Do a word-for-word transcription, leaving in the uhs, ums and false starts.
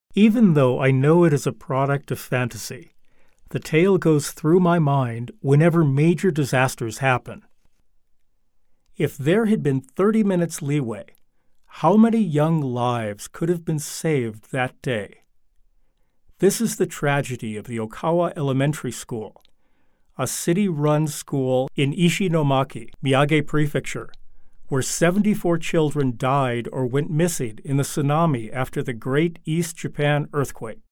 Even though I know it is a product of fantasy, the tale goes through my mind whenever major disasters happen. If there had been thirty minutes leeway, how many young lives could have been saved that day? This is the tragedy of the Okawa Elementary School, a city-run school in Ishinomaki, Miyagi Prefecture, where seventy-four children died or went missing in the tsunami after the Great East Japan Earthquake.